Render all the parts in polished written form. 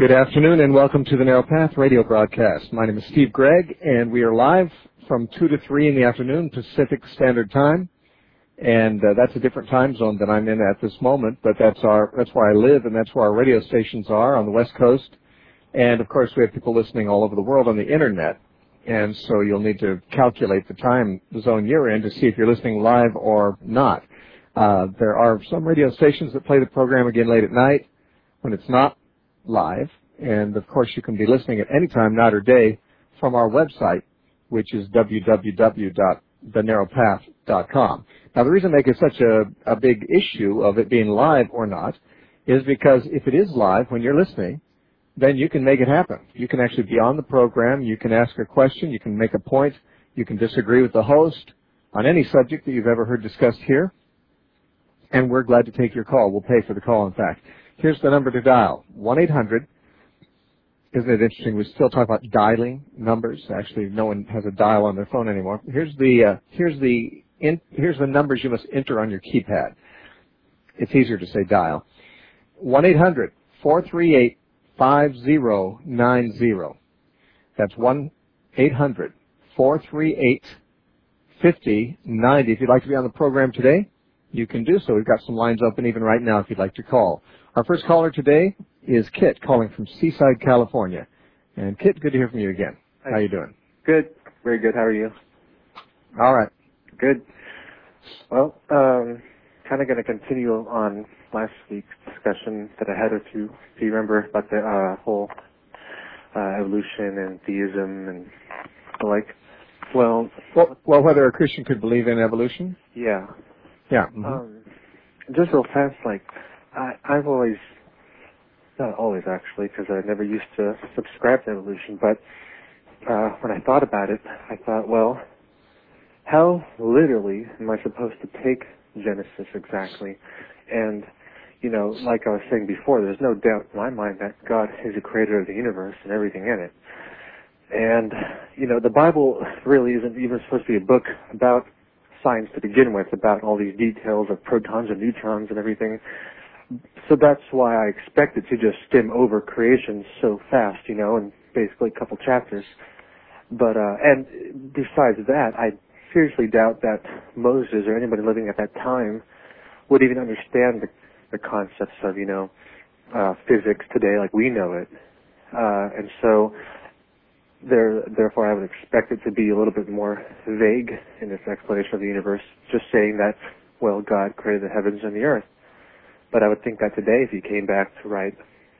Good afternoon and welcome to the Narrow Path radio broadcast. My name is Steve Gregg and we are live from 2 to 3 in the afternoon Pacific Standard Time. And that's a different time zone than I'm in at this moment, but that's where I live and that's where our radio stations are on the West Coast. And of course we have people listening all over the world on the internet. And so you'll need to calculate the time zone you're in to see if you're listening live or not. There are some radio stations that play the program again late at night when it's not live, and of course you can be listening at any time, night or day, from our website, which is www.thenarrowpath.com. Now the reason I make it such a big issue of it being live or not is because if it is live when you're listening, then you can make it happen. You can actually be on the program, you can ask a question, you can make a point, you can disagree with the host on any subject that you've ever heard discussed here, and we're glad to take your call. We'll pay for the call, in fact. Here's the number to dial, 1-800. Isn't it interesting? We still talk about dialing numbers. Actually, no one has a dial on their phone anymore. Here's the numbers you must enter on your keypad. It's easier to say dial. 1-800-438-5090. That's 1-800-438-5090. If you'd like to be on the program today, you can do so. We've got some lines open even right now if you'd like to call. Our first caller today is Kit, calling from Seaside, California. And Kit, good to hear from you again. Hi. How you doing? Good. Very good. How are you? All right. Good. Well, kind of going to continue on last week's discussion that I had with you. Do you remember about the whole evolution and theism and the like? Well, whether a Christian could believe in evolution? Yeah. Yeah. Mm-hmm. Just real fast, I've always, not always actually, because I never used to subscribe to evolution, but when I thought about it, I thought, well, how literally am I supposed to take Genesis exactly? And, like I was saying before, there's no doubt in my mind that God is the creator of the universe and everything in it. And, the Bible really isn't even supposed to be a book about science to begin with, about all these details of protons and neutrons and everything. So that's why I expected to just skim over creation so fast, in basically a couple chapters. But, and besides that, I seriously doubt that Moses or anybody living at that time would even understand the concepts of, physics today like we know it. And so, therefore, I would expect it to be a little bit more vague in its explanation of the universe, just saying that, well, God created the heavens and the earth. But I would think that today, if he came back to write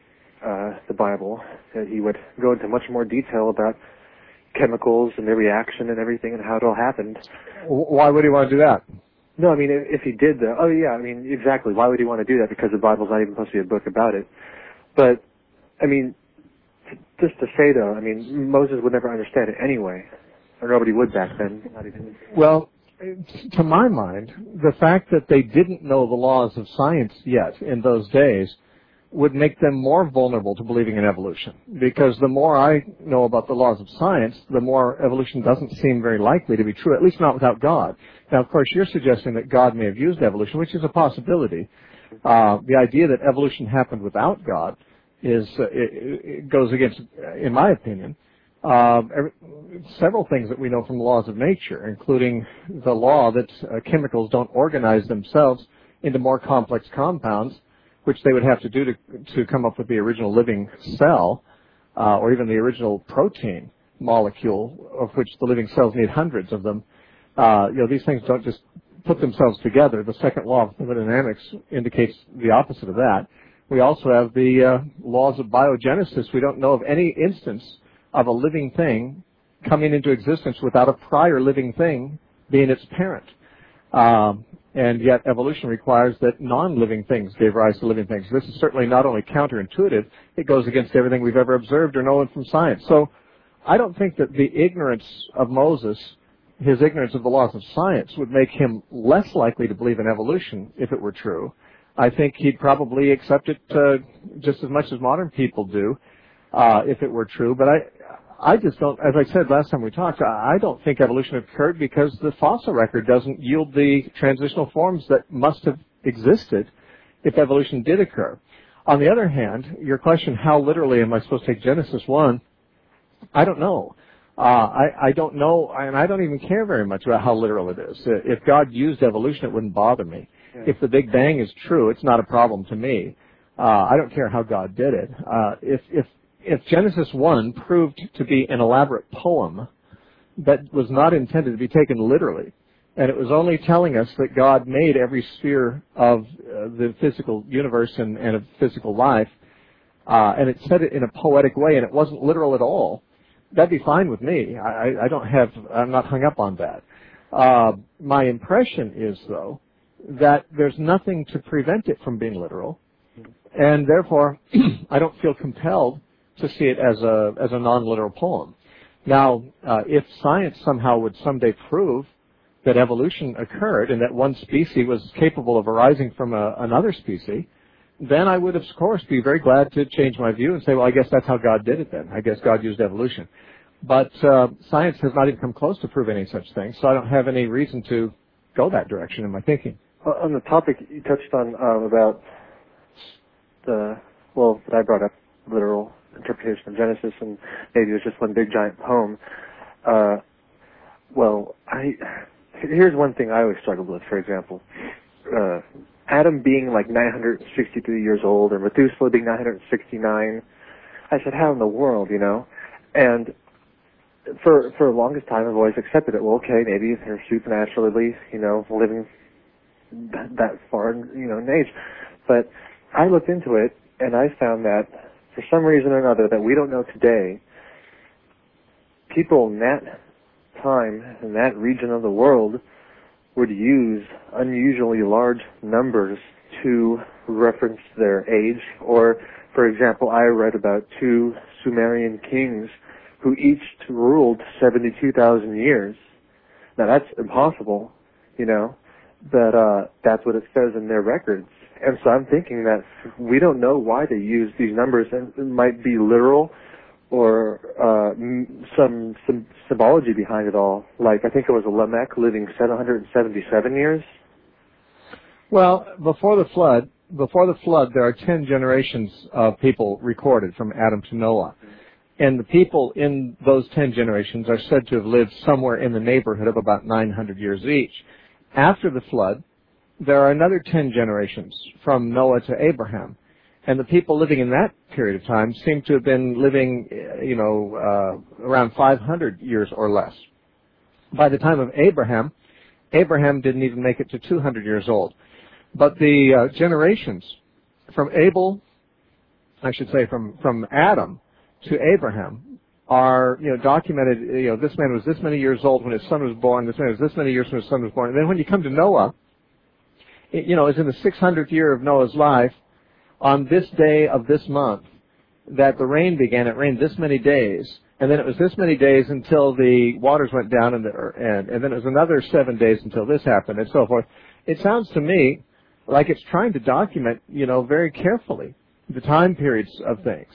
the Bible, that he would go into much more detail about chemicals and their reaction and everything and how it all happened. Why would he want to do that? No, I mean, if he did exactly. Why would he want to do that? Because the Bible's not even supposed to be a book about it. But, I mean, just to say, though, Moses would never understand it anyway. Or nobody would back then. Not even. Well, to my mind, the fact that they didn't know the laws of science yet in those days would make them more vulnerable to believing in evolution. Because the more I know about the laws of science, the more evolution doesn't seem very likely to be true, at least not without God. Now, of course, you're suggesting that God may have used evolution, which is a possibility. The idea that evolution happened without God it goes against, in my opinion, several things that we know from the laws of nature, including the law that chemicals don't organize themselves into more complex compounds, which they would have to do to come up with the original living cell, or even the original protein molecule, of which the living cells need hundreds of them. These things don't just put themselves together. The second law of thermodynamics indicates the opposite of that. We also have the laws of biogenesis. We don't know of any instance of a living thing coming into existence without a prior living thing being its parent. And yet evolution requires that non-living things gave rise to living things. This is certainly not only counterintuitive, it goes against everything we've ever observed or known from science. So I don't think that the ignorance of Moses, his ignorance of the laws of science, would make him less likely to believe in evolution if it were true. I think he'd probably accept it just as much as modern people do if it were true. But I just don't, as I said last time we talked, I don't think evolution occurred because the fossil record doesn't yield the transitional forms that must have existed if evolution did occur. On the other hand, your question, how literally am I supposed to take Genesis 1? I don't know. I don't know, and I don't even care very much about how literal it is. If God used evolution, it wouldn't bother me. Yeah. If the Big Bang is true, it's not a problem to me. I don't care how God did it. If Genesis 1 proved to be an elaborate poem that was not intended to be taken literally, and it was only telling us that God made every sphere of the physical universe and of physical life, and it said it in a poetic way, and it wasn't literal at all, that'd be fine with me. I'm not hung up on that. My impression is, though, that there's nothing to prevent it from being literal, and therefore I don't feel compelled to see it as a non-literal poem. Now, if science somehow would someday prove that evolution occurred and that one species was capable of arising from another species, then I would, of course, be very glad to change my view and say, well, I guess that's how God did it then. I guess God used evolution. But science has not even come close to prove any such thing, so I don't have any reason to go that direction in my thinking. On the topic you touched on about that I brought up, literal interpretation of Genesis, and maybe it was just one big giant poem. Here's one thing I always struggled with, for example. Adam being like 963 years old, or Methuselah being 969. I said, how in the world, you know? And for the longest time, I've always accepted it. Well, okay, maybe they're supernaturally, living that far, in age. But I looked into it, and I found that for some reason or another that we don't know today, people in that time, in that region of the world, would use unusually large numbers to reference their age. Or, for example, I read about 2 Sumerian kings who each ruled 72,000 years. Now, that's impossible, but that's what it says in their records. And so I'm thinking that we don't know why they use these numbers, and it might be literal or some symbology behind it all. Like, I think it was Lamech living 777 years. Well, before the flood, there are 10 generations of people recorded from Adam to Noah. And the people in those 10 generations are said to have lived somewhere in the neighborhood of about 900 years each. After the flood, there are another 10 generations from Noah to Abraham. And the people living in that period of time seem to have been living, around 500 years or less. By the time of Abraham didn't even make it to 200 years old. But the generations from from Adam to Abraham are, documented. This man was this many years old when his son was born. This man was this many years when his son was born. And then when you come to Noah, it's in the 600th year of Noah's life. On this day of this month, that the rain began. It rained this many days, and then it was this many days until the waters went down, and then it was another 7 days until this happened, and so forth. It sounds to me like it's trying to document, very carefully the time periods of things.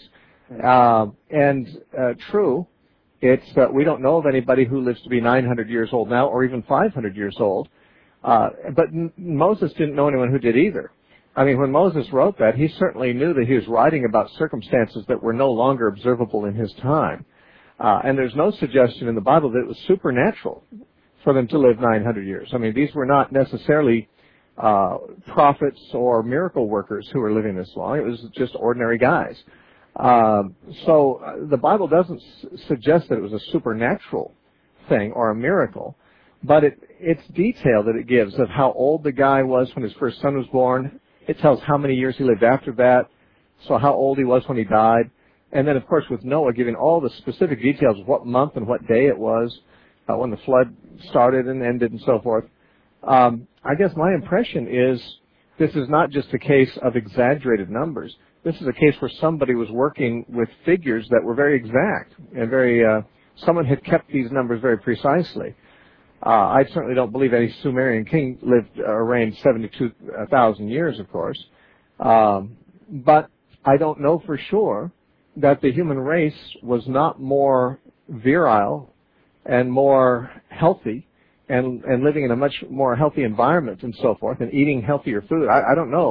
True, it's that we don't know of anybody who lives to be 900 years old now, or even 500 years old. But Moses didn't know anyone who did either. I mean, when Moses wrote that, he certainly knew that he was writing about circumstances that were no longer observable in his time. And there's no suggestion in the Bible that it was supernatural for them to live 900 years. I mean, these were not necessarily prophets or miracle workers who were living this long. It was just ordinary guys. So the Bible doesn't suggest that it was a supernatural thing or a miracle, but it's detail that it gives of how old the guy was when his first son was born. It tells how many years he lived after that, so how old he was when he died. And then, of course, with Noah, giving all the specific details of what month and what day it was, when the flood started and ended and so forth. I guess my impression is this is not just a case of exaggerated numbers. This is a case where somebody was working with figures that were very exact and someone had kept these numbers very precisely. I certainly don't believe any Sumerian king lived or reigned 72,000 years, of course. But I don't know for sure that the human race was not more virile and more healthy and living in a much more healthy environment and so forth and eating healthier food. I don't know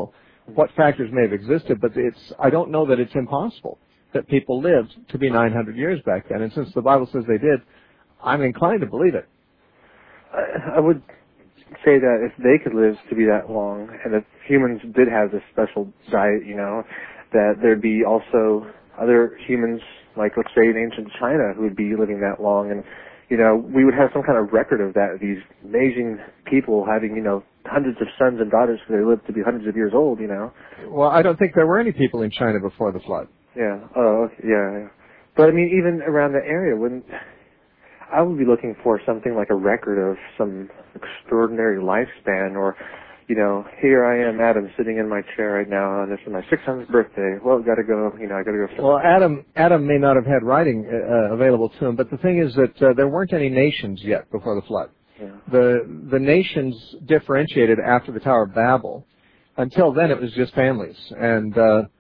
what factors may have existed, but I don't know that it's impossible that people lived to be 900 years back then. And since the Bible says they did, I'm inclined to believe it. I would say that if they could live to be that long, and if humans did have this special diet, that there'd be also other humans, like let's say in ancient China, who would be living that long, and we would have some kind of record of that. These amazing people having hundreds of sons and daughters who they lived to be hundreds of years old. Well, I don't think there were any people in China before the flood. Yeah. Oh, okay. Yeah. But I mean, even around the area, I would be looking for something like a record of some extraordinary lifespan, or, here I am, Adam, sitting in my chair right now, and this is my 600th birthday. Well, gotta go, I gotta go. Well, Adam may not have had writing available to him, but the thing is that there weren't any nations yet before the flood. Yeah. The nations differentiated after the Tower of Babel. Until then, it was just families, and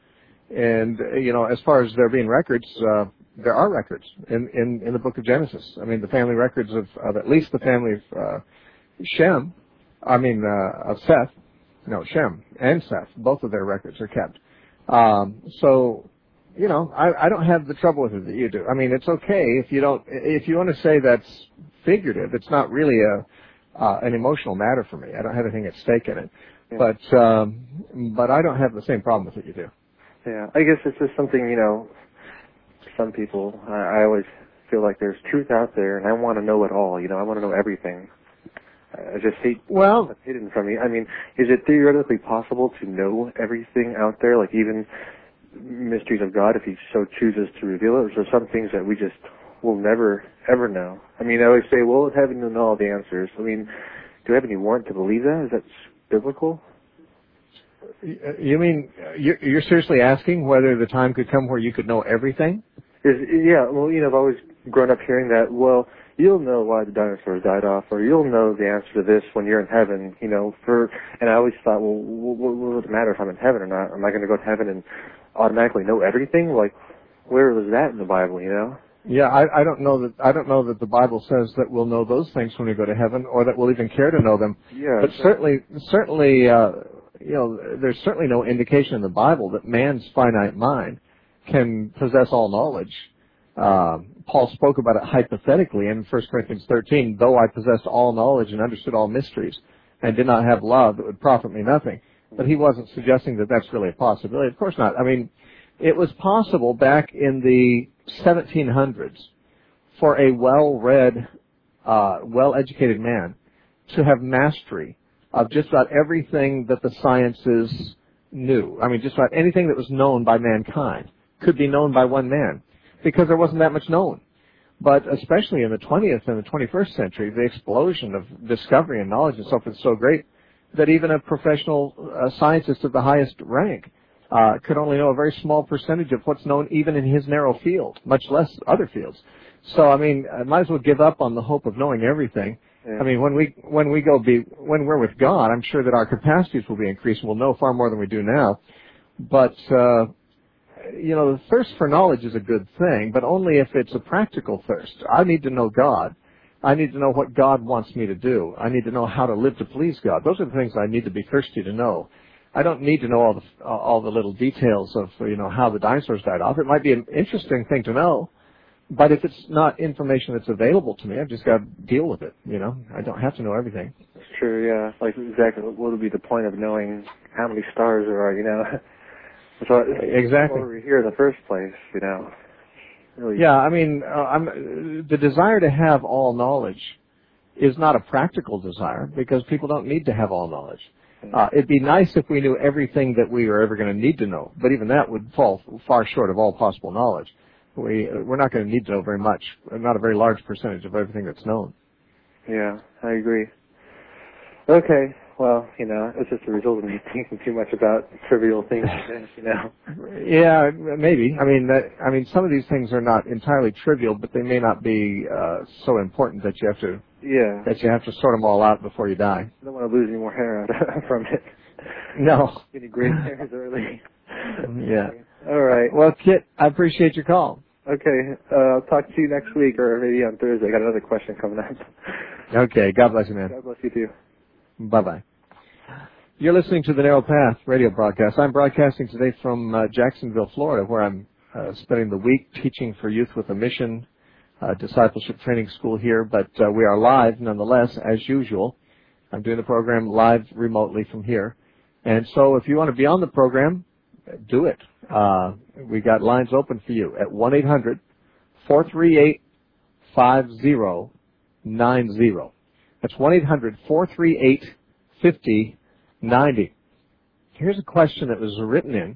as far as there being records, there are records in the book of Genesis. I mean, the family records of at least the family of Shem, of Seth. No, Shem and Seth, both of their records are kept. So, I don't have the trouble with it that you do. I mean, it's okay if you want to say that's figurative. It's not really an emotional matter for me. I don't have anything at stake in it. Yeah. But I don't have the same problem with it you do. Yeah, I guess it's just something, some people, I always feel like there's truth out there, and I want to know it all. I want to know everything. I just hate what's hidden from me. I mean, is it theoretically possible to know everything out there, like even mysteries of God, if He so chooses to reveal it? Or is there some things that we just will never, ever know? I mean, I always say, well, it's heaven to know all the answers. I mean, do I have any warrant to believe that? Is that biblical? You mean you're seriously asking whether the time could come where you could know everything? Yeah, well, I've always grown up hearing that, well, you'll know why the dinosaurs died off, or you'll know the answer to this when you're in heaven, and I always thought, well, what does it matter if I'm in heaven or not? Am I going to go to heaven and automatically know everything? Like, where was that in the Bible, Yeah, I don't know that the Bible says that we'll know those things when we go to heaven, or that we'll even care to know them. Yeah. But certainly, there's certainly no indication in the Bible that man's finite mind can possess all knowledge. Paul spoke about it hypothetically in 1 Corinthians 13, though I possessed all knowledge and understood all mysteries and did not have love, it would profit me nothing. But he wasn't suggesting that that's really a possibility. Of course not. I mean, it was possible back in the 1700s for a well-read, well-educated man to have mastery of just about everything that the sciences knew. I mean, just about anything that was known by mankind could be known by one man, because there wasn't that much known. But especially in the 20th and the 21st century, the explosion of discovery and knowledge and so forth is so great that even a professional scientist of the highest rank could only know a very small percentage of what's known even in his narrow field, much less other fields. So, I mean, I might as well give up on the hope of knowing everything. Yeah. I mean, when we're with God, I'm sure that our capacities will be increased and we'll know far more than we do now. But, the thirst for knowledge is a good thing, but only if it's a practical thirst. I need to know God. I need to know what God wants me to do. I need to know how to live to please God. Those are the things I need to be thirsty to know. I don't need to know all the little details of, how the dinosaurs died off. It might be an interesting thing to know, but if it's not information that's available to me, I've just got to deal with it, I don't have to know everything. That's true, yeah. Like, exactly, what would be the point of knowing how many stars there are, So exactly. Why we're here in the first place, Really. Yeah, I mean, the desire to have all knowledge is not a practical desire, because people don't need to have all knowledge. It'd be nice if we knew everything that we are ever going to need to know, but even that would fall far short of all possible knowledge. We're not going to need to know very much, not a very large percentage of everything that's known. Yeah, I agree. Okay, well, it's just a result of me thinking too much about trivial things, Yeah, maybe. I mean, some of these things are not entirely trivial, but they may not be so important that you have to. Yeah. That you have to sort them all out before you die. I don't want to lose any more hair from it. No. Any gray hairs early. Yeah. All right. Well, Kit, I appreciate your call. Okay. I'll talk to you next week, or maybe on Thursday. I got another question coming up. Okay. God bless you, man. God bless you too. Bye-bye. You're listening to the Narrow Path radio broadcast. I'm broadcasting today from Jacksonville, Florida, where I'm spending the week teaching for Youth with a Mission, discipleship training school here, but we are live nonetheless, as usual. I'm doing the program live remotely from here. And so if you want to be on the program, do it. We got lines open for you at 1-800-438-5090. That's 1-800-438-5090. Here's a question that was written in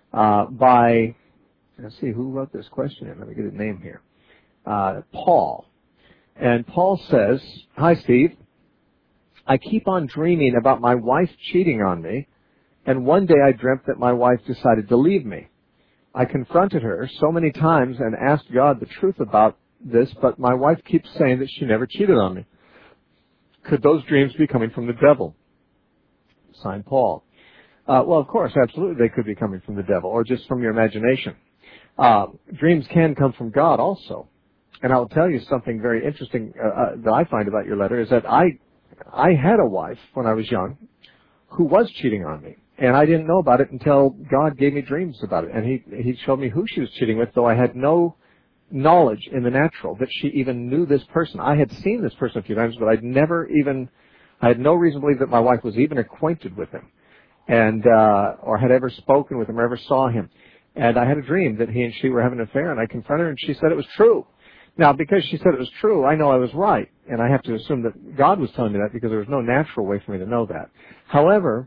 by, let's see, who wrote this question in? Let me get his name here. Paul. And Paul says, "Hi, Steve. I keep on dreaming about my wife cheating on me, and one day I dreamt that my wife decided to leave me. I confronted her so many times and asked God the truth about this, but my wife keeps saying that she never cheated on me. Could those dreams be coming from the devil?" Signed, Paul. Well, of course, absolutely they could be coming from the devil or just from your imagination. Dreams can come from God also. And I'll tell you something very interesting that I find about your letter is that I had a wife when I was young who was cheating on me. And I didn't know about it until God gave me dreams about it. And he showed me who she was cheating with, though I had no knowledge in the natural that she even knew this person. I had seen this person a few times, but I had no reason to believe that my wife was even acquainted with him, and or had ever spoken with him or ever saw him. And I had a dream that he and she were having an affair, and I confronted her, and she said it was true. Now, because she said it was true, I know I was right, and I have to assume that God was telling me that because there was no natural way for me to know that. However,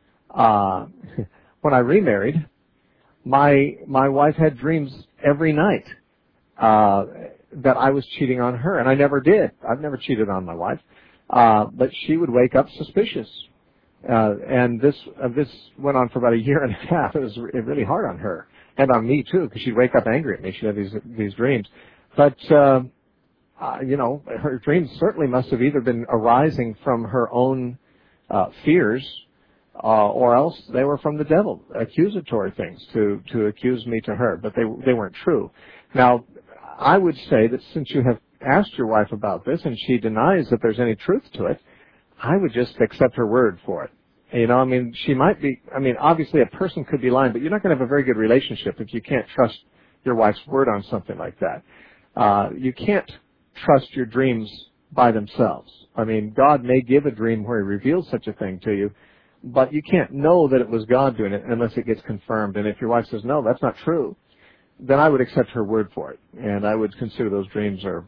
when I remarried, my wife had dreams every night that I was cheating on her, and I never did. I've never cheated on my wife, but she would wake up suspicious. And this went on for about a year and a half. It was really hard on her and on me too, because she'd wake up angry at me. She'd have these dreams, but her dreams certainly must have either been arising from her own fears, or else they were from the devil, accusatory things to accuse me to her. But they weren't true. Now, I would say that since you have asked your wife about this and she denies that there's any truth to it, I would just accept her word for it. She might be, obviously a person could be lying, but you're not going to have a very good relationship if you can't trust your wife's word on something like that. You can't trust your dreams by themselves. God may give a dream where he reveals such a thing to you, but you can't know that it was God doing it unless it gets confirmed. And if your wife says, no, that's not true, then I would accept her word for it. And I would consider those dreams are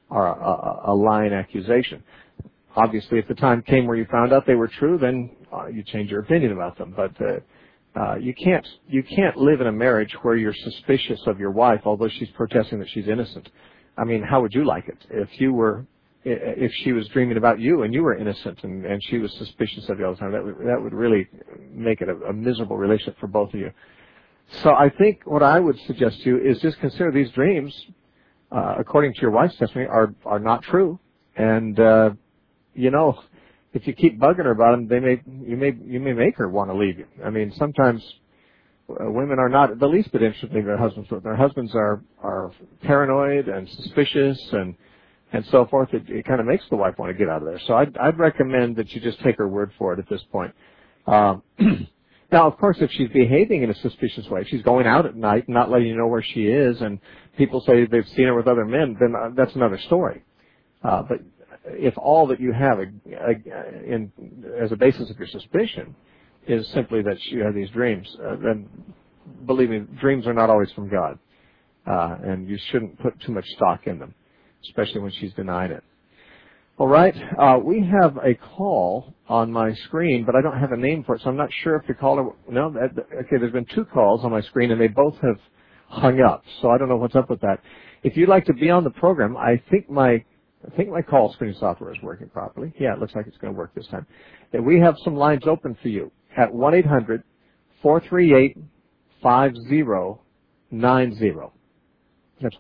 a lying accusation. Obviously, if the time came where you found out they were true, then you change your opinion about them. But you can't live in a marriage where you're suspicious of your wife, although she's protesting that she's innocent. How would you like it if she was dreaming about you and you were innocent and she was suspicious of you all the time? That would really make it a miserable relationship for both of you. So I think what I would suggest to you is just consider these dreams, according to your wife's testimony, are not true. And if you keep bugging her about them, you may make her want to leave you. Sometimes women are not the least bit interested in their husbands. Their husbands are paranoid and suspicious and so forth. It kind of makes the wife want to get out of there. So I'd recommend that you just take her word for it at this point. Now, of course, if she's behaving in a suspicious way, if she's going out at night and not letting you know where she is, and people say they've seen her with other men, then that's another story. But if all that you have as a basis of your suspicion is simply that you have these dreams, then believe me, dreams are not always from God, and you shouldn't put too much stock in them, especially when she's denied it. All right, we have a call on my screen, but I don't have a name for it, so I'm not sure if the caller. No, okay. There's been 2 calls on my screen, and they both have hung up, so I don't know what's up with that. If you'd like to be on the program, I think my call screening software is working properly. Yeah, it looks like it's going to work this time. And we have some lines open for you at 1-800-438-5090. That's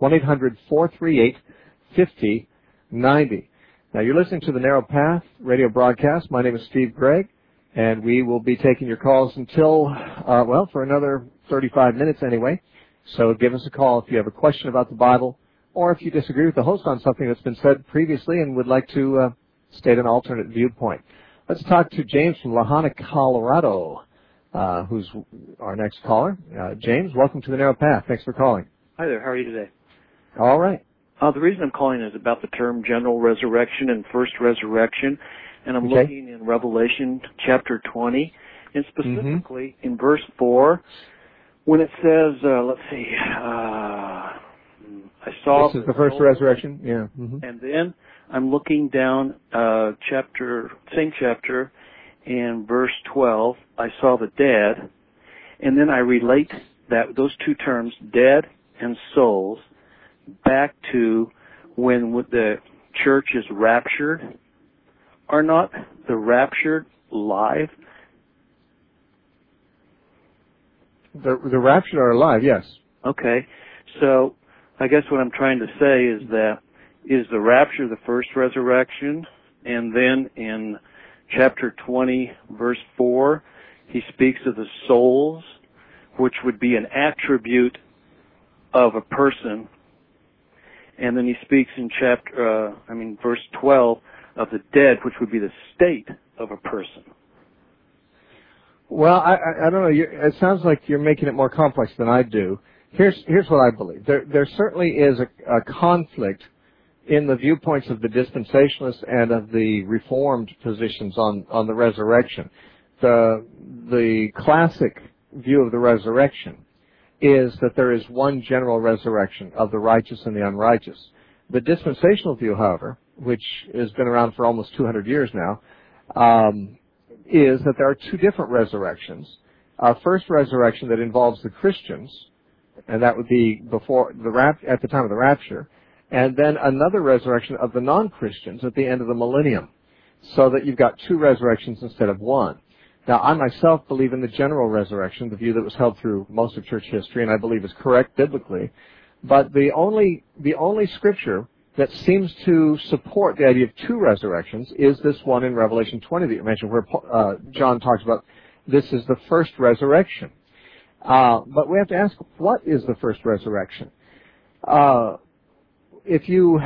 1-800-438-5090. Now, you're listening to the Narrow Path radio broadcast. My name is Steve Gregg, and we will be taking your calls until, for another 35 minutes anyway. So give us a call if you have a question about the Bible, or if you disagree with the host on something that's been said previously and would like to state an alternate viewpoint. Let's talk to James from La Jolla, Colorado, who's our next caller. James, welcome to the Narrow Path. Thanks for calling. Hi there. How are you today? All right. The reason I'm calling is about the term general resurrection and first resurrection, and I'm looking in Revelation chapter 20, and specifically in verse 4, when it says, let's see, I saw... This is the first resurrection? Yeah. And then I'm looking down same chapter, in verse 12, I saw the dead, and then I relate those two terms, dead and souls, back to when the church is raptured. Are not the raptured live? The raptured are alive, yes. Okay. So I guess what I'm trying to say is that is the rapture the first resurrection? And then in chapter 20, verse 4, he speaks of the souls, which would be an attribute of a person. And then he speaks in verse 12 of the dead, which would be the state of a person. Well, I don't know. It sounds like you're making it more complex than I do. Here's what I believe. There certainly is a conflict in the viewpoints of the dispensationalists and of the Reformed positions on the resurrection. The classic view of the resurrection is that there is one general resurrection of the righteous and the unrighteous. The dispensational view, however, which has been around for almost 200 years now, is that there are two different resurrections. A first resurrection that involves the Christians, and that would be at the time of the rapture, and then another resurrection of the non-Christians at the end of the millennium, so that you've got two resurrections instead of one. Now, I myself believe in the general resurrection, the view that was held through most of church history, and I believe is correct biblically. But the only scripture that seems to support the idea of two resurrections is this one in Revelation 20 that you mentioned, where John talks about this is the first resurrection. But we have to ask, what is the first resurrection? If you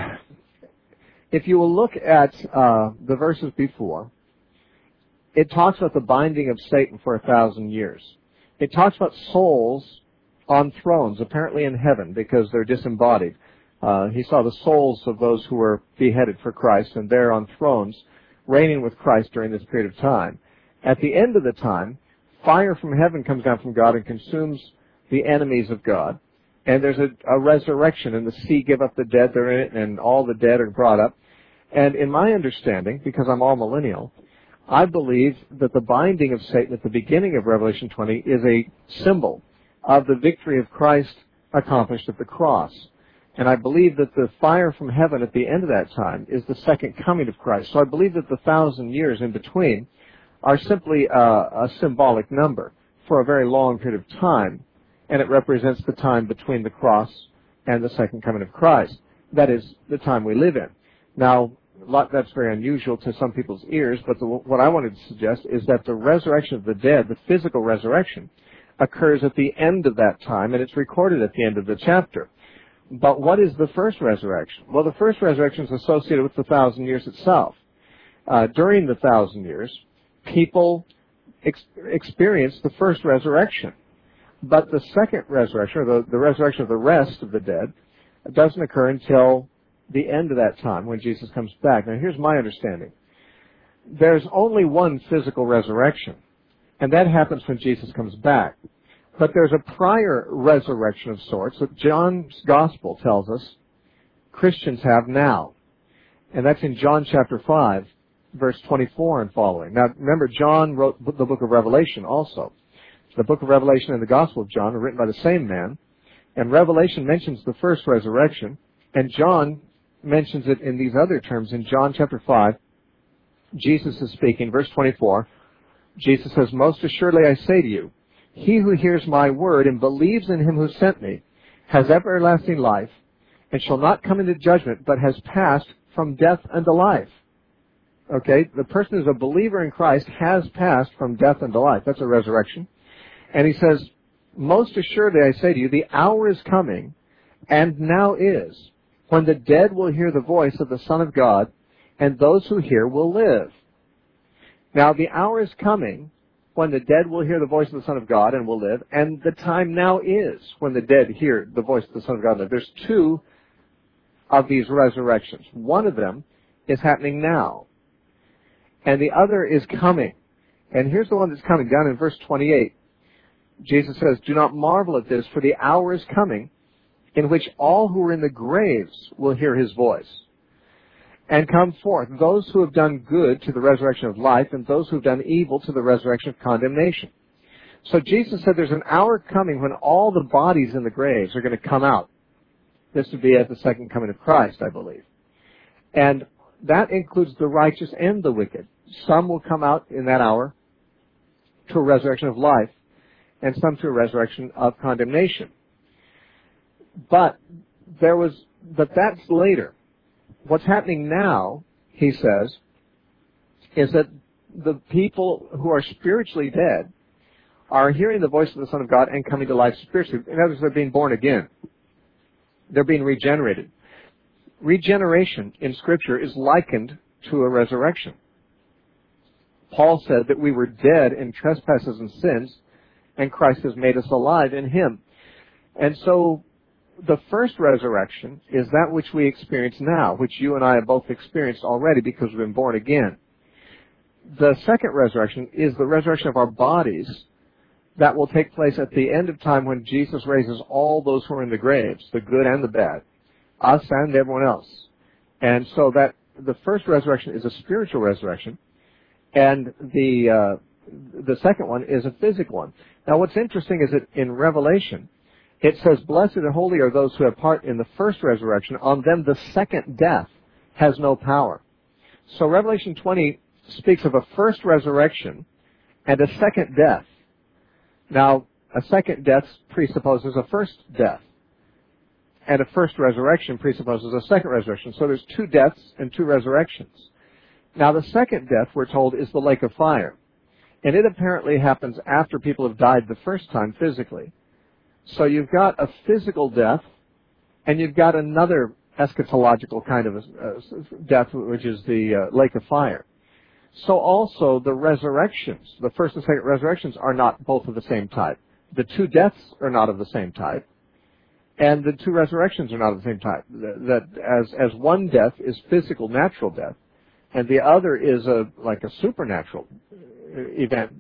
will look at the verses before, it talks about the binding of Satan for 1,000 years. It talks about souls on thrones, apparently in heaven, because they're disembodied. He saw the souls of those who were beheaded for Christ, and they're on thrones, reigning with Christ during this period of time. At the end of the time, fire from heaven comes down from God and consumes the enemies of God. And there's a resurrection, and the sea give up the dead, they're in it, and all the dead are brought up. And in my understanding, because I'm all millennial, I believe that the binding of Satan at the beginning of Revelation 20 is a symbol of the victory of Christ accomplished at the cross. And I believe that the fire from heaven at the end of that time is the second coming of Christ. So I believe that the 1,000 years in between are simply a symbolic number for a very long period of time, and it represents the time between the cross and the second coming of Christ. That is the time we live in. Now, that's very unusual to some people's ears, but what I wanted to suggest is that the resurrection of the dead, the physical resurrection, occurs at the end of that time, and it's recorded at the end of the chapter. But what is the first resurrection? Well, the first resurrection is associated with the 1,000 years itself. During the 1,000 years, people experience the first resurrection. But the second resurrection, or the resurrection of the rest of the dead, doesn't occur until the end of that time when Jesus comes back. Now, here's my understanding. There's only one physical resurrection, and that happens when Jesus comes back. But there's a prior resurrection of sorts that John's Gospel tells us Christians have now. And that's in John chapter 5, verse 24 and following. Now, remember, John wrote the book of Revelation also. The book of Revelation and the Gospel of John are written by the same man. And Revelation mentions the first resurrection, and John mentions it in these other terms. In John chapter 5, Jesus is speaking, verse 24. Jesus says, "Most assuredly I say to you, he who hears my word and believes in him who sent me has everlasting life and shall not come into judgment, but has passed from death unto life." Okay, the person who's a believer in Christ has passed from death unto life. That's a resurrection. And he says, "Most assuredly I say to you, the hour is coming, and now is, when the dead will hear the voice of the Son of God, and those who hear will live." Now the hour is coming when the dead will hear the voice of the Son of God and will live, and the time now is when the dead hear the voice of the Son of God and live. There's two of these resurrections. One of them is happening now, and the other is coming. And here's the one that's coming, down in verse 28. Jesus says, "Do not marvel at this, for the hour is coming in which all who are in the graves will hear his voice and come forth, those who have done good to the resurrection of life, and those who have done evil to the resurrection of condemnation." So Jesus said there's an hour coming when all the bodies in the graves are going to come out. This would be at the second coming of Christ, I believe. And that includes the righteous and the wicked. Some will come out in that hour to a resurrection of life, and some to a resurrection of condemnation. But that's later. What's happening now, he says, is that the people who are spiritually dead are hearing the voice of the Son of God and coming to life spiritually. In other words, they're being born again. They're being regenerated. Regeneration in Scripture is likened to a resurrection. Paul said that we were dead in trespasses and sins, and Christ has made us alive in him. And so the first resurrection is that which we experience now, which you and I have both experienced already because we've been born again. The second resurrection is the resurrection of our bodies that will take place at the end of time when Jesus raises all those who are in the graves, the good and the bad, us and everyone else. And so that the first resurrection is a spiritual resurrection, and the second one is a physical one. Now what's interesting is that in Revelation, it says, "Blessed and holy are those who have part in the first resurrection. On them the second death has no power." So Revelation 20 speaks of a first resurrection and a second death. Now, a second death presupposes a first death, and a first resurrection presupposes a second resurrection. So there's two deaths and two resurrections. Now, the second death, we're told, is the lake of fire. And it apparently happens after people have died the first time physically. So you've got a physical death, and you've got another eschatological kind of death, which is the lake of fire. So also the resurrections, the first and second resurrections, are not both of the same type. The two deaths are not of the same type, and the two resurrections are not of the same type. That as one death is physical, natural death, and the other is like a supernatural event,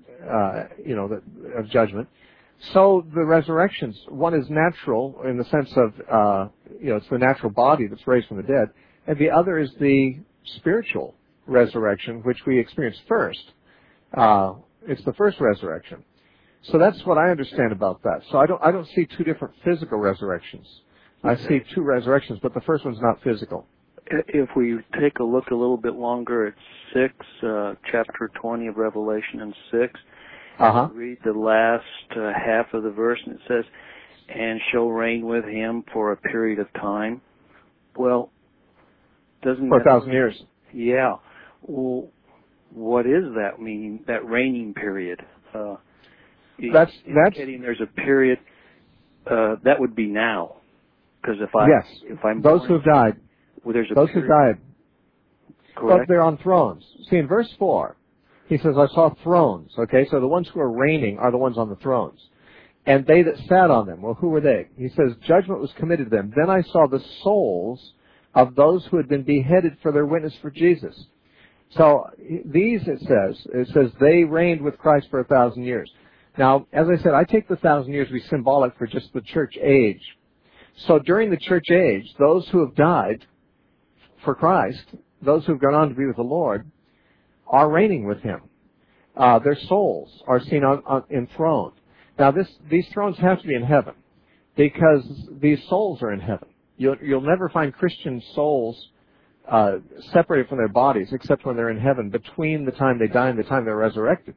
of judgment. So the resurrections, one is natural in the sense of, it's the natural body that's raised from the dead, and the other is the spiritual resurrection, which we experience first. It's the first resurrection. So that's what I understand about that. So I don't see two different physical resurrections. I see two resurrections, but the first one's not physical. If we take a look a little bit longer at 6, chapter 20 of Revelation and 6, read the last half of the verse, and it says, "And shall reign with him for a period of time." Well, doesn't for 1,000 years. Yeah. Well, what is that meaning? That reigning period? That's there's a period that would be now, because if I'm those who have died. Well, there's those who died. Correct. But they're on thrones. See, in verse 4, he says, "I saw thrones." Okay, so the ones who are reigning are the ones on the thrones. "And they that sat on them," well, who were they? He says, "Judgment was committed to them. Then I saw the souls of those who had been beheaded for their witness for Jesus." So these, it says they reigned with Christ for 1,000 years. Now, as I said, I take the 1,000 years to be symbolic for just the church age. So during the church age, those who have died for Christ, those who have gone on to be with the Lord, are reigning with him. Their souls are seen enthroned. Now, these thrones have to be in heaven, because these souls are in heaven. You'll never find Christian souls separated from their bodies except when they're in heaven, between the time they die and the time they're resurrected.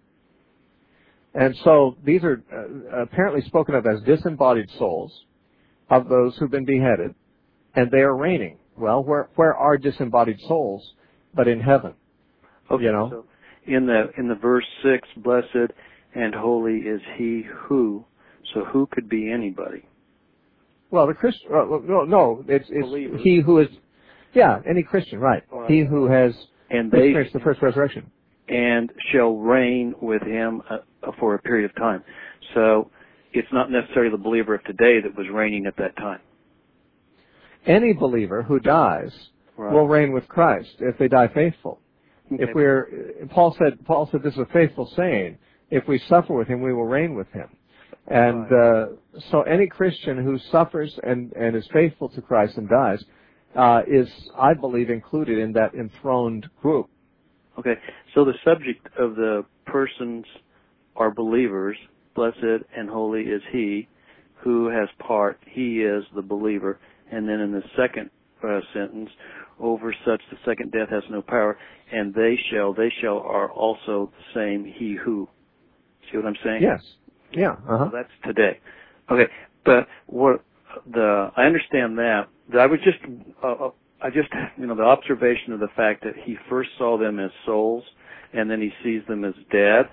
And so these are apparently spoken of as disembodied souls of those who've been beheaded, and they are reigning. Well, where are disembodied souls but in heaven? Okay, so in the verse 6, "Blessed and holy is he who," so who could be anybody? Well, the Christian, it's believers. He who is, any Christian, right? He who has experienced the first resurrection. and shall reign with him for a period of time. So it's not necessarily the believer of today that was reigning at that time. Any believer who dies will reign with Christ if they die faithful. Okay. Paul said this is a faithful saying. If we suffer with him, we will reign with him. And so any Christian who suffers and is faithful to Christ and dies is, I believe, included in that enthroned group. Okay, so the subject of the persons are believers. Blessed and holy is he who has part. He is the believer. And then in the second sentence, over such the second death has no power, and they shall are also the same, he who. See what I'm saying? Yes. Yeah. Uh-huh. So that's today. Okay, but I understand that. I was just, the observation of the fact that he first saw them as souls, and then he sees them as dead.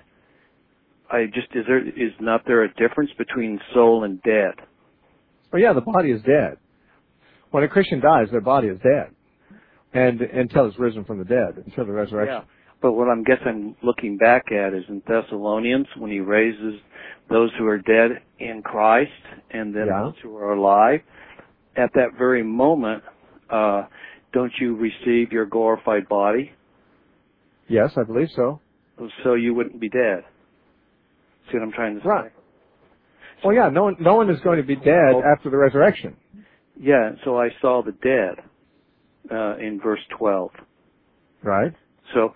Is not there a difference between soul and dead? Oh yeah, the body is dead. When a Christian dies, their body is dead, and until it's risen from the dead, until the resurrection. Yeah. But what I'm looking back at is in Thessalonians, when he raises those who are dead in Christ and then those who are alive. At that very moment, don't you receive your glorified body? Yes, I believe so. So you wouldn't be dead. See what I'm trying to say? Right. Well, yeah, no one is going to be dead after the resurrection. Yeah, so I saw the dead in verse 12. Right. So,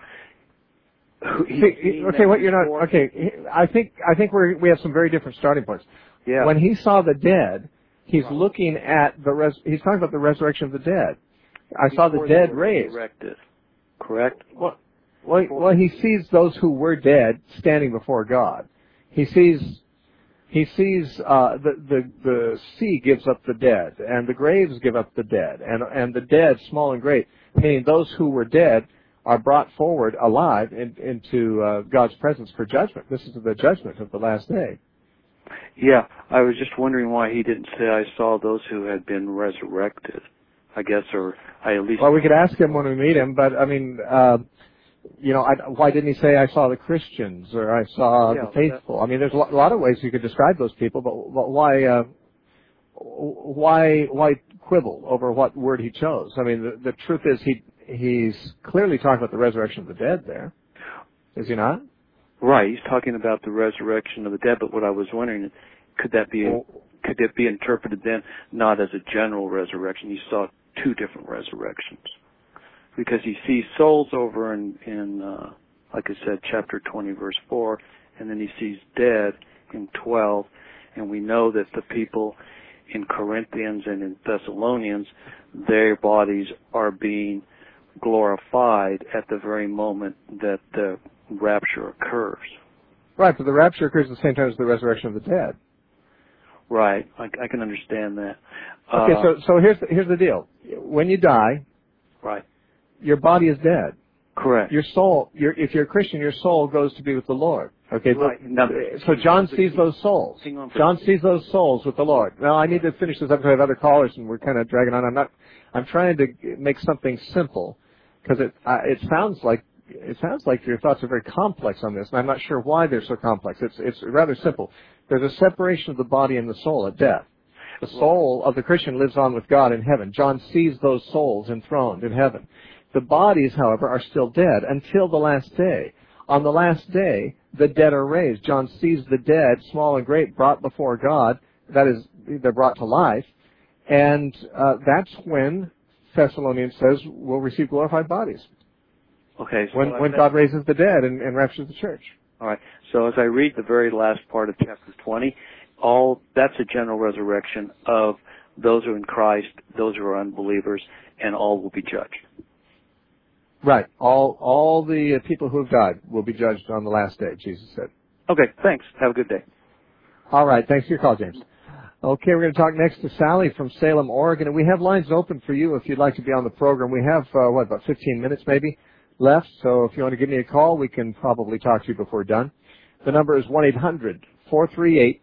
I think we have some very different starting points. Yeah. When he saw the dead, he's looking at he's talking about the resurrection of the dead. I saw the dead raised. Correct? Well, he sees those who were dead standing before God. He sees the sea gives up the dead, and the graves give up the dead, and the dead, small and great, meaning those who were dead, are brought forward alive into God's presence for judgment. This is the judgment of the last day. Yeah, I was just wondering why he didn't say, I saw those who had been resurrected, I guess, or I at least... Well, we could ask him when we meet him, but, I mean, why didn't he say, I saw the Christians, or I saw the faithful? I mean, there's a lot of ways you could describe those people, but why quibble over what word he chose? I mean, the truth is he's clearly talking about the resurrection of the dead there. Is he not? Right, he's talking about the resurrection of the dead, but what I was wondering, could it be interpreted then not as a general resurrection? You saw two different resurrections. Because he sees souls over in like I said, chapter 20, verse 4, and then he sees dead in 12, and we know that the people in Corinthians and in Thessalonians, their bodies are being glorified at the very moment that the rapture occurs. Right, but the rapture occurs at the same time as the resurrection of the dead. Right, I can understand that. Okay, so here's the deal. When you die, right, your body is dead. Correct. Your soul, if you're a Christian, your soul goes to be with the Lord. Okay, right. So John sees those souls. John sees those souls with the Lord. Now, I need to finish this up because I have other callers and we're kind of dragging on. I'm trying to make something simple because it sounds like your thoughts are very complex on this, and I'm not sure why they're so complex. It's rather simple. There's a separation of the body and the soul at death. The soul of the Christian lives on with God in heaven. John sees those souls enthroned in heaven. The bodies, however, are still dead until the last day. On the last day, the dead are raised. John sees the dead, small and great, brought before God. That is, they're brought to life. And that's when Thessalonians says we'll receive glorified bodies. Okay. So when God raises the dead and raptures the church. All right. So as I read the very last part of chapter 20, that's a general resurrection of those who are in Christ, those who are unbelievers, and all will be judged. Right. All the people who have died will be judged on the last day, Jesus said. Okay, thanks. Have a good day. All right. Thanks for your call, James. Okay, we're going to talk next to Sally from Salem, Oregon. And we have lines open for you if you'd like to be on the program. We have, about 15 minutes maybe left. So if you want to give me a call, we can probably talk to you before done. The number is 1-800-438-5090.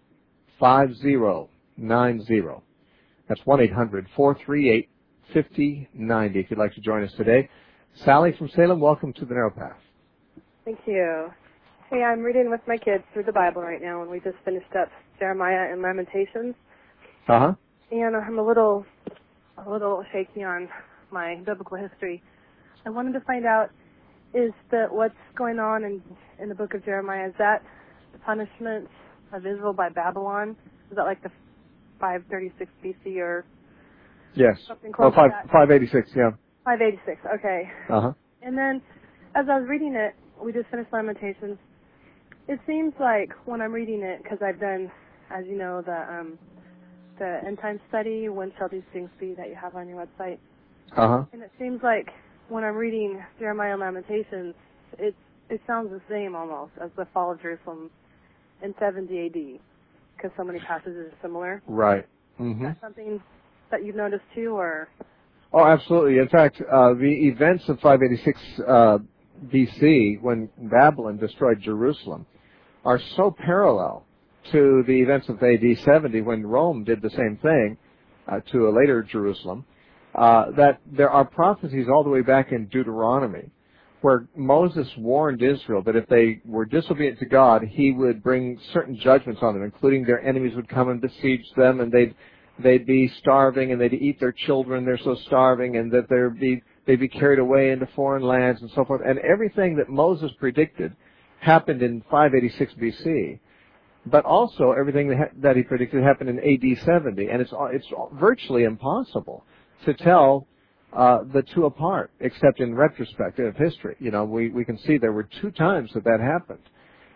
That's 1-800-438-5090 if you'd like to join us today. Sally from Salem, welcome to the Narrow Path. Thank you. Hey, I'm reading with my kids through the Bible right now, and we just finished up Jeremiah and Lamentations. Uh-huh. And I'm a little shaky on my biblical history. I wanted to find out, is that what's going on in the book of Jeremiah, is that the punishment of Israel by Babylon? Is that like the 536 BC or Yes. something close to that? 586, yeah. 586, okay. Uh-huh. And then, as I was reading it, we just finished Lamentations. It seems like when I'm reading it, because I've done, as you know, the end time study, When Shall These Things Be, that you have on your website. Uh-huh. And it seems like when I'm reading Jeremiah and Lamentations, it sounds the same almost as the fall of Jerusalem in 70 A.D., because so many passages are similar. Right. Mm-hmm. Is that something that you've noticed too, or? Oh, absolutely. In fact, the events of 586 BC, when Babylon destroyed Jerusalem, are so parallel to the events of AD 70, when Rome did the same thing to a later Jerusalem, that there are prophecies all the way back in Deuteronomy, where Moses warned Israel that if they were disobedient to God, he would bring certain judgments on them, including their enemies would come and besiege them, and they'd be starving, and they'd eat their children, they're so starving, and that they'd be carried away into foreign lands and so forth. And everything that Moses predicted happened in 586 BC. But also everything that he predicted happened in AD 70. And it's virtually impossible to tell the two apart, except in retrospective history. You know, we can see there were two times that happened.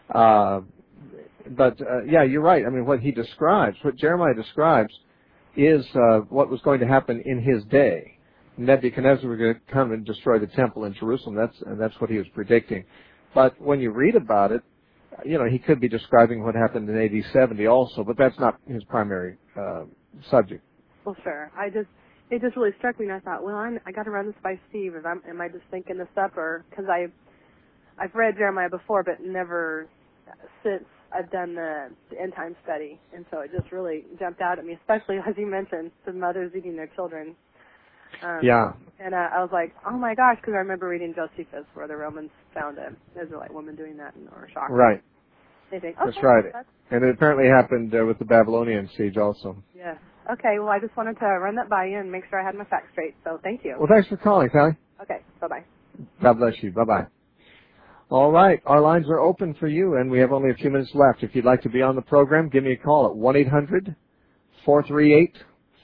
Yeah, you're right. I mean, what Jeremiah describes is what was going to happen in his day. Nebuchadnezzar was going to come and destroy the temple in Jerusalem. That's what he was predicting. But when you read about it, you know, he could be describing what happened in AD 70 also, but that's not his primary subject. Well, sure. It just really struck me, and I thought, well, I got to run this by Steve. Am I just thinking this up, or because I've read Jeremiah before, but never since I've done the end time study, and so it just really jumped out at me, especially as you mentioned the mothers eating their children. Yeah. And I was like, oh my gosh, because I remember reading Josephus, where the Romans found an Israelite woman doing that, and were shocked. Right. They think, okay, that's right. And it apparently happened with the Babylonian siege also. Yeah. Okay, well, I just wanted to run that by you and make sure I had my facts straight, so thank you. Well, thanks for calling, Sally. Okay, bye-bye. God bless you. Bye-bye. All right, our lines are open for you, and we have only a few minutes left. If you'd like to be on the program, give me a call at 1-800-438-5090.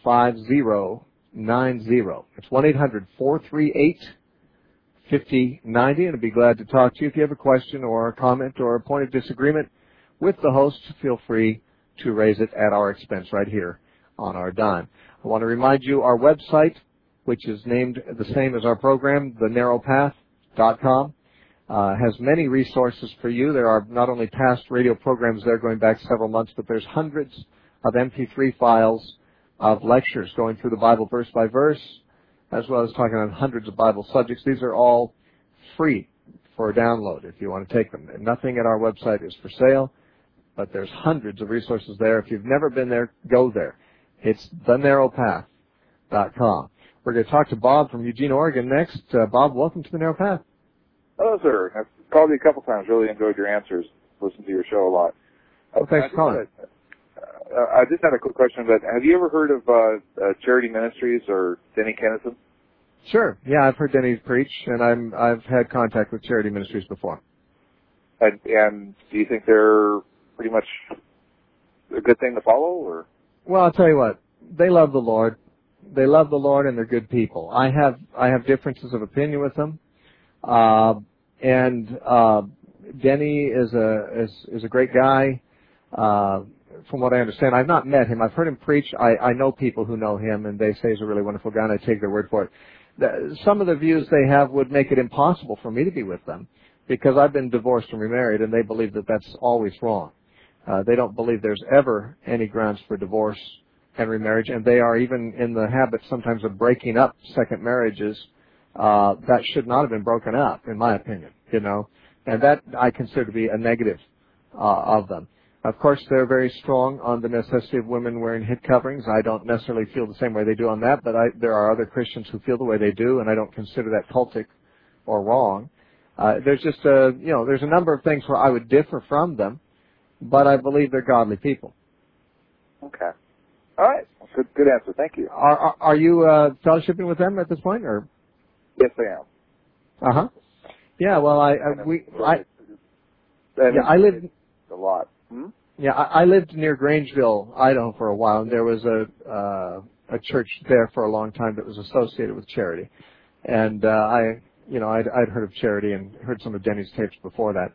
It's 1-800-438-5090, and I'd be glad to talk to you. If you have a question or a comment or a point of disagreement with the host, feel free to raise it at our expense right here on our dime. I want to remind you our website, which is named the same as our program, thenarrowpath.com, has many resources for you. There are not only past radio programs there going back several months, but there's hundreds of MP3 files of lectures going through the Bible verse by verse, as well as talking on hundreds of Bible subjects. These are all free for download if you want to take them. And nothing at our website is for sale, but there's hundreds of resources there. If you've never been there, go there. It's thenarrowpath.com. We're going to talk to Bob from Eugene, Oregon next. Bob, welcome to The Narrow Path. Hello, sir. I've called you a couple times. Really enjoyed your answers. Listened to your show a lot. Well, thanks for calling. I just had a quick question, but have you ever heard of Charity Ministries or Denny Kennison? Sure. Yeah, I've heard Denny preach, and I've had contact with Charity Ministries before. And do you think they're pretty much a good thing to follow, or? Well, I'll tell you what. They love the Lord. They love the Lord, and they're good people. I have differences of opinion with them, and Denny is a great guy. From what I understand, I've not met him. I've heard him preach. I know people who know him, and they say he's a really wonderful guy, and I take their word for it. Some of the views they have would make it impossible for me to be with them, because I've been divorced and remarried, and they believe that that's always wrong. They don't believe there's ever any grounds for divorce and remarriage, and they are even in the habit sometimes of breaking up second marriages that should not have been broken up, in my opinion, you know, and that I consider to be a negative of them. Of course, they're very strong on the necessity of women wearing head coverings. I don't necessarily feel the same way they do on that, but there are other Christians who feel the way they do, and I don't consider that cultic or wrong. There's just there's a number of things where I would differ from them, but I believe they're godly people. Okay. All right. Well, good answer. Thank you. Are you fellowshipping with them at this point, or? Yes, I am. Yeah. Well, I lived a lot. Hmm? Yeah, I lived near Grangeville, Idaho, for a while, and there was a church there for a long time that was associated with Charity, and I'd heard of Charity and heard some of Denny's tapes before that.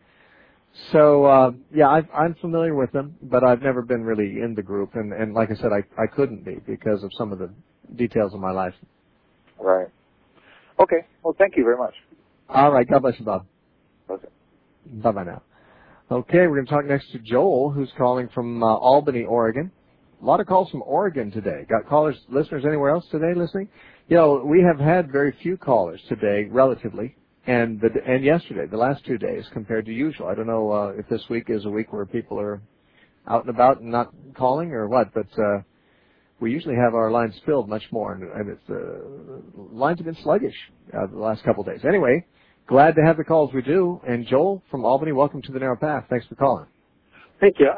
So I'm familiar with them, but I've never been really in the group, and like I said, I couldn't be because of some of the details of my life. Right. Okay. Well, thank you very much. All right. God bless you, Bob. Okay. Bye-bye now. Okay, we're going to talk next to Joel, who's calling from Albany, Oregon. A lot of calls from Oregon today. Got callers, listeners anywhere else today listening? We have had very few callers today, relatively, and yesterday, the last 2 days, compared to usual. I don't know if this week is a week where people are out and about and not calling or what, but we usually have our lines filled much more, and lines have been sluggish the last couple of days. Anyway, glad to have the calls we do. And Joel from Albany, welcome to the Narrow Path. Thanks for calling. Thank you.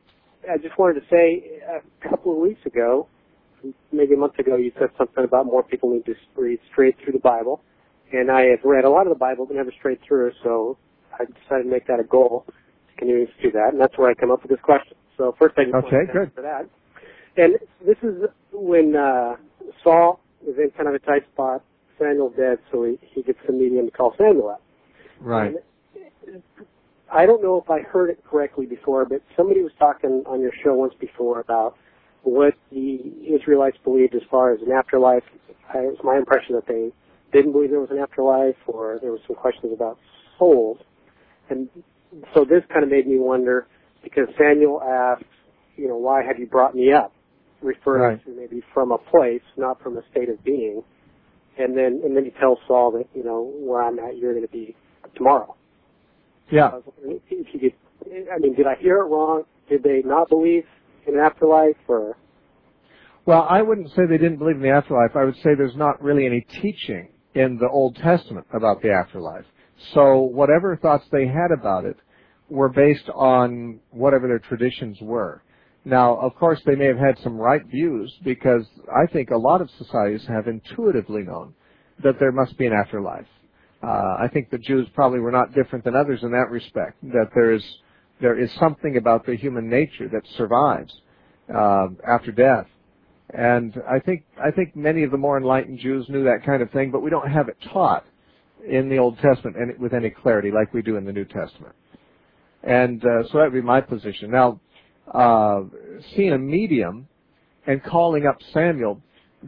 I just wanted to say a couple of weeks ago, maybe a month ago, you said something about more people need to read straight through the Bible. And I have read a lot of the Bible, but never straight through, so I decided to make that a goal to continue to do that. And that's where I come up with this question. So first I just want to thank you for that. And this is when Saul is in kind of a tight spot. Samuel's dead, so he gets the medium to call Samuel up. Right. And I don't know if I heard it correctly before, but somebody was talking on your show once before about what the Israelites believed as far as an afterlife. It was my impression that they didn't believe there was an afterlife, or there was some questions about souls. And so this kind of made me wonder, because Samuel asks, why have you brought me up? Referring to maybe from a place, not from a state of being. And then he tells Saul that, where I'm at, you're going to be tomorrow. Yeah. If you could, did I hear it wrong? Did they not believe in an afterlife, or? Well, I wouldn't say they didn't believe in the afterlife. I would say there's not really any teaching in the Old Testament about the afterlife. So whatever thoughts they had about it were based on whatever their traditions were. Now, of course, they may have had some right views, because I think a lot of societies have intuitively known that there must be an afterlife. I think the Jews probably were not different than others in that respect, that there is something about the human nature that survives after death. And I think many of the more enlightened Jews knew that kind of thing, but we don't have it taught in the Old Testament and with any clarity like we do in the New Testament. And so that would be my position. Now, seeing a medium and calling up Samuel,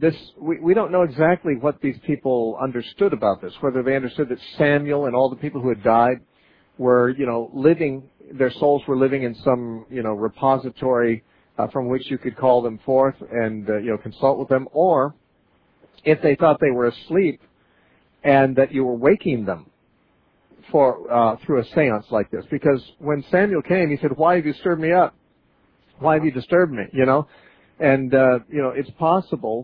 we don't know exactly what these people understood about this, whether they understood that Samuel and all the people who had died were, living, their souls were living in some, repository from which you could call them forth and, consult with them, or if they thought they were asleep and that you were waking them through a seance like this. Because when Samuel came, he said, "Why have you stirred me up? Why have you disturbed me?" And, it's possible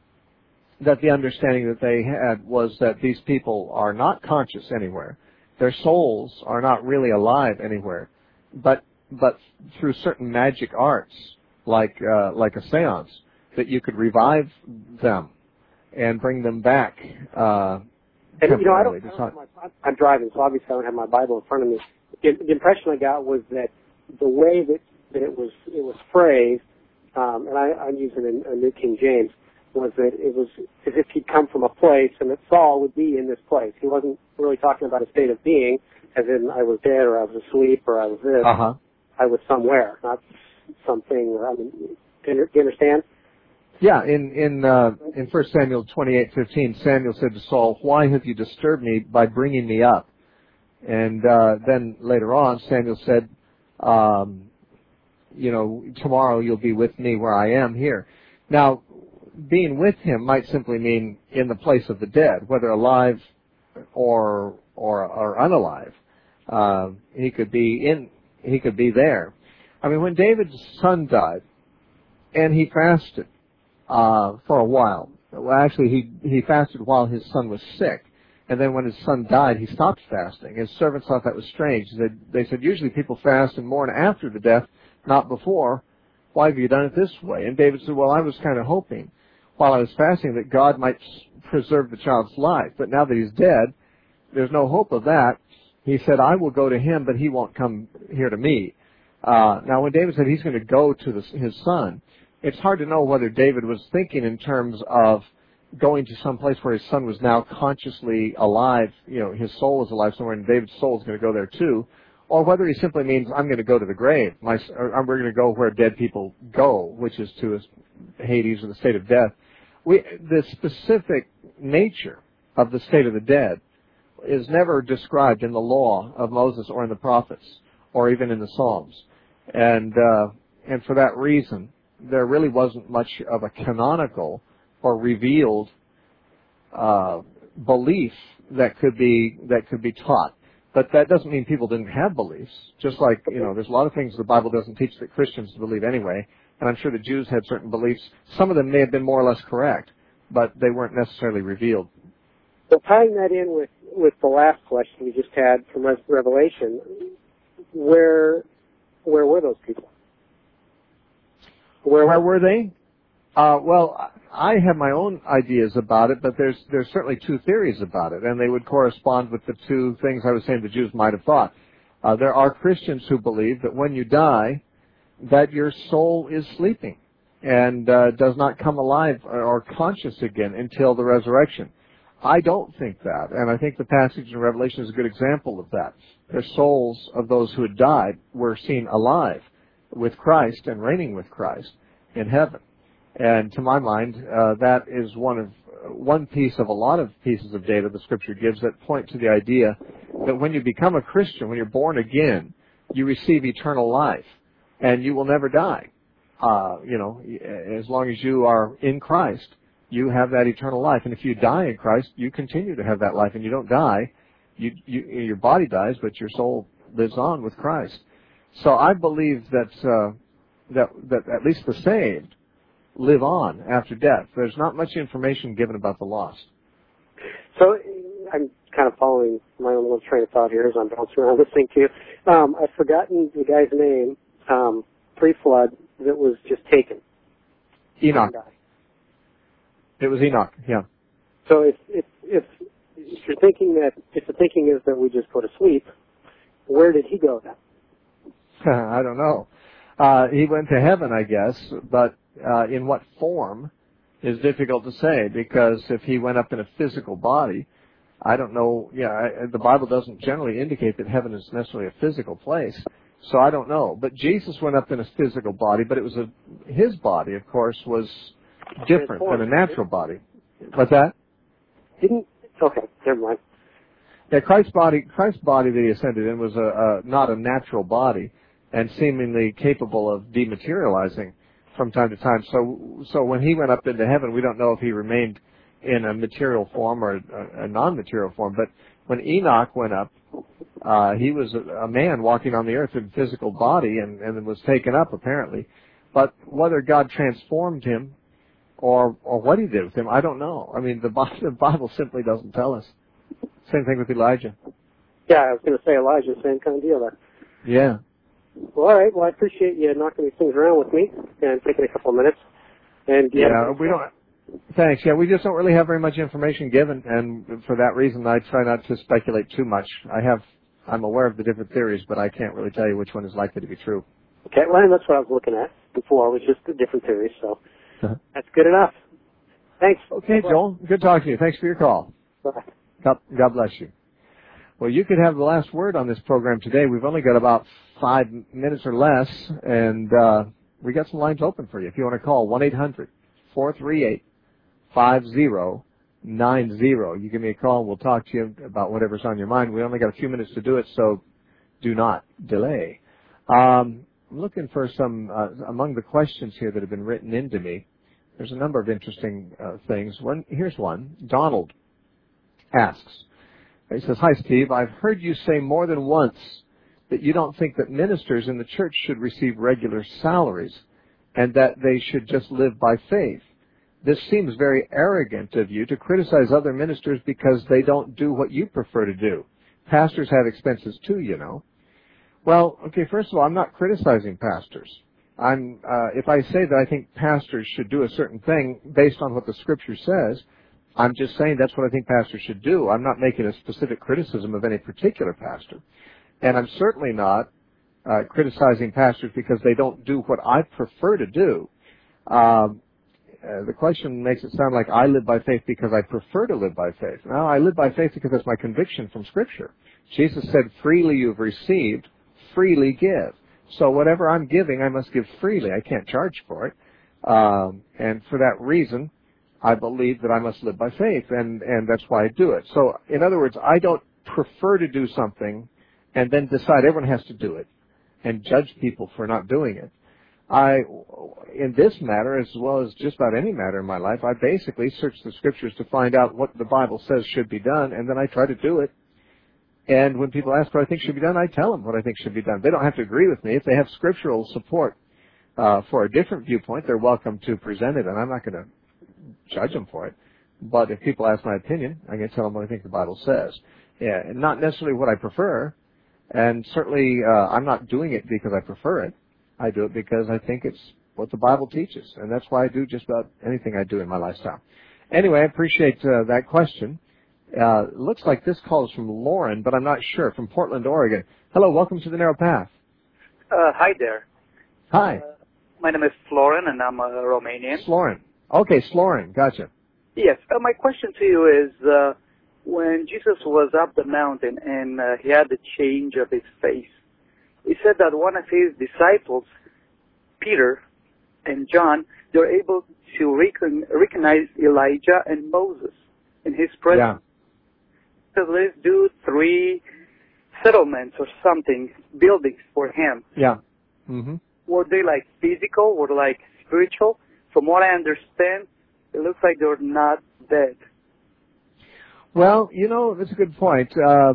that the understanding that they had was that these people are not conscious anywhere. Their souls are not really alive anywhere. But through certain magic arts, like a seance, that you could revive them and bring them back. I'm driving, so obviously I don't have my Bible in front of me. The impression I got was that the way that it was phrased, and I'm using a New King James, was that it was as if he'd come from a place and that Saul would be in this place. He wasn't really talking about a state of being, as in I was dead or I was asleep or I was this. I was somewhere, not something. Do you understand? Yeah, in 1 Samuel 28:15, Samuel said to Saul, "Why have you disturbed me by bringing me up?" And then later on, Samuel said, "Tomorrow you'll be with me where I am here." Now, being with him might simply mean in the place of the dead, whether alive or unalive. He could be there. I mean, when David's son died, and he fasted for a while. Well, actually, he fasted while his son was sick, and then when his son died, he stopped fasting. His servants thought that was strange. They said, usually people fast and mourn after the death, not before. Why have you done it this way? And David said, well, I was kind of hoping while I was fasting that God might preserve the child's life. But now that he's dead, there's no hope of that. He said, I will go to him, but he won't come here to me. Now, when David said he's going to go to his son, it's hard to know whether David was thinking in terms of going to some place where his son was now consciously alive, his soul is alive somewhere, and David's soul is going to go there too, or whether he simply means, I'm going to go to the grave, we're going to go where dead people go, which is to Hades or the state of death. The specific nature of the state of the dead is never described in the law of Moses or in the prophets or even in the Psalms. And for that reason, there really wasn't much of a canonical or revealed belief that could be taught. But that doesn't mean people didn't have beliefs. Just like, there's a lot of things the Bible doesn't teach that Christians believe anyway. And I'm sure the Jews had certain beliefs. Some of them may have been more or less correct, but they weren't necessarily revealed. So tying that in with the last question we just had from Revelation, where were those people? Where were they? Well, I have my own ideas about it, but there's certainly two theories about it, and they would correspond with the two things I was saying the Jews might have thought. There are Christians who believe that when you die, that your soul is sleeping and does not come alive or conscious again until the resurrection. I don't think that, and I think the passage in Revelation is a good example of that. The souls of those who had died were seen alive with Christ and reigning with Christ in heaven. And to my mind, that is one piece of a lot of pieces of data the Scripture gives that point to the idea that when you become a Christian, when you're born again, you receive eternal life, and you will never die. As long as you are in Christ, you have that eternal life. And if you die in Christ, you continue to have that life, and you don't die. Your body dies, but your soul lives on with Christ. So I believe that at least the saved live on after death. There's not much information given about the lost. So I'm kind of following my own little train of thought here as I'm bouncing around listening to you. I've forgotten the guy's name pre-flood that was just taken. Enoch. It was Enoch, yeah. So if you're thinking if the thinking is that we just go to sleep, where did he go then? I don't know. He went to heaven, I guess, but in what form is difficult to say, because if he went up in a physical body, I don't know. The Bible doesn't generally indicate that heaven is necessarily a physical place, so I don't know. But Jesus went up in a physical body, but it was his body, of course, was different than a natural body. What's that? Okay, never mind. Yeah, Christ's body that he ascended in was not a natural body, and seemingly capable of dematerializing from time to time. So when he went up into heaven, we don't know if he remained in a material form or a non-material form. But when Enoch went up, he was a man walking on the earth in a physical body and was taken up, apparently. But whether God transformed him or what he did with him, I don't know. I mean, the Bible simply doesn't tell us. Same thing with Elijah. Yeah, I was going to say Elijah, same kind of deal there. Yeah. Well, all right. Well, I appreciate you knocking these things around with me and taking a couple of minutes. And we don't. Thanks. Yeah, we just don't really have very much information given, and for that reason, I try not to speculate too much. I'm aware of the different theories, but I can't really tell you which one is likely to be true. Okay. Well, and that's what I was looking at before. Was just the different theories. So that's good enough. Thanks. Okay, Joel. Good talking to you. Thanks for your call. Bye. God bless you. Well, you could have the last word on this program today. We've only got about 5 minutes or less, and we got some lines open for you. If you want to call, 1-800-438-5090. You give me a call, and we'll talk to you about whatever's on your mind. We only got a few minutes to do it, so do not delay. I'm looking for some, among the questions here that have been written into me, there's a number of interesting things. Here's one. Donald asks, he says, "Hi, Steve. I've heard you say more than once that you don't think that ministers in the church should receive regular salaries and that they should just live by faith. this seems very arrogant of you to criticize other ministers because they don't do what you prefer to do. Pastors have expenses too, you know. Well, okay, first of all, I'm not criticizing pastors. If I say that I think pastors should do a certain thing based on what the Scripture says, I'm just saying that's what I think pastors should do. I'm not making a specific criticism of any particular pastor. And I'm certainly not criticizing pastors because they don't do what I prefer to do. The question makes it sound like I live by faith because I prefer to live by faith. No, I live by faith because that's my conviction from Scripture. Jesus said, freely you've received, freely give. So whatever I'm giving, I must give freely. I can't charge for it. And for that reason, I believe that I must live by faith, and that's why I do it. So, in other words, I don't prefer to do something and then decide everyone has to do it and judge people for not doing it. In this matter, as well as just about any matter in my life, I basically search the Scriptures to find out what the Bible says should be done, and then I try to do it. And when people ask what I think should be done, I tell them what I think should be done. They don't have to agree with me. If they have scriptural support for a different viewpoint, they're welcome to present it, and I'm not going to judge them for it. But if people ask my opinion, I can tell them what I think the Bible says. Yeah, and not necessarily what I prefer, and certainly I'm not doing it because I prefer it. I do it because I think it's what the Bible teaches, and that's why I do just about anything I do in my lifestyle. Anyway, I appreciate that question. Looks like this call is from Lauren, but I'm not sure, from Portland, Oregon. Hello, welcome to the Narrow Path. Hi there. Hi. My name is Florin, and I'm a Romanian. Slorin. Okay, Slorin, gotcha. Yes, my question to you is, when Jesus was up the mountain and he had the change of his face, he said that one of his disciples, Peter and John, they were able to recognize Elijah and Moses in his presence. Yeah. So let's do 3 settlements or something, buildings for him. Yeah. Mm-hmm. Were they like physical? Were they like spiritual? From what I understand, it looks like they're not dead. Well, you know, that's a good point.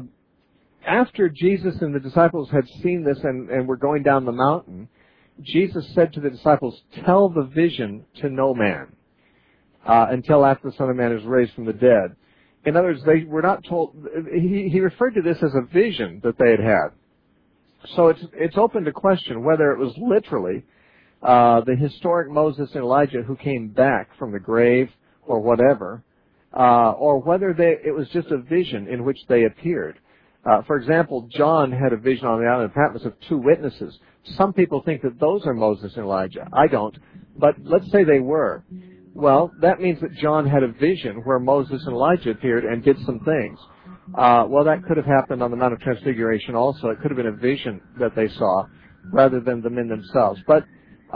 After Jesus and the disciples had seen this and were going down the mountain, Jesus said to the disciples, tell the vision to no man until after the Son of Man is raised from the dead. In other words, they were not told. He referred to this as a vision that they had had. So it's open to question whether it was literally the historic Moses and Elijah who came back from the grave or whatever, or whether it was just a vision in which they appeared. For example, John had a vision on the island of Patmos of 2 witnesses. Some people think that those are Moses and Elijah. I don't. But let's say they were. Well, that means that John had a vision where Moses and Elijah appeared and did some things. Well, that could have happened on the Mount of Transfiguration also. It could have been a vision that they saw rather than the men themselves. But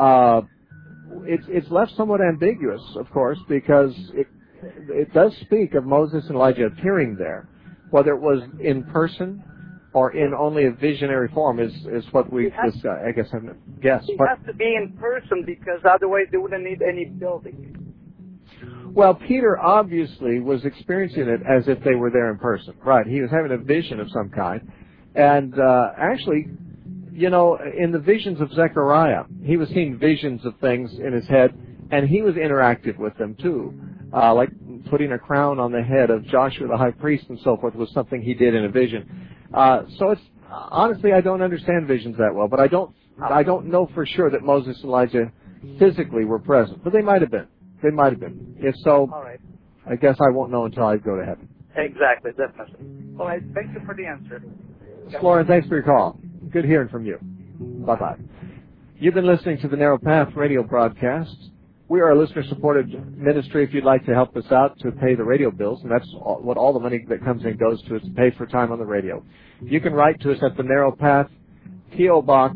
it's left somewhat ambiguous, of course, because it does speak of Moses and Elijah appearing there. Whether it was in person or in only a visionary form is what we just, I guess, have guessed. It has to be in person because otherwise they wouldn't need any building. Well, Peter obviously was experiencing it as if they were there in person. Right. He was having a vision of some kind. And actually, you know, in the visions of Zechariah, he was seeing visions of things in his head, and he was interactive with them too. Like putting a crown on the head of Joshua the high priest and so forth was something he did in a vision. So it's honestly, I don't understand visions that well, but I don't know for sure that Moses and Elijah physically were present, but they might have been. They might have been. If so, all right. I guess I won't know until I go to heaven. Exactly, definitely. All right, thank you for the answer. Lauren, thanks for your call. Good hearing from you. Bye-bye. You've been listening to the Narrow Path radio broadcast. We are a listener-supported ministry. If you'd like to help us out to pay the radio bills, and that's what all the money that comes in goes to, is to pay for time on the radio. You can write to us at the Narrow Path, P.O. Box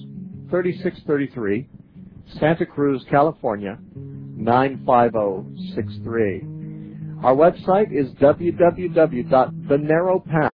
3633, Santa Cruz, California, 95063. Our website is www.thenarrowpath.com.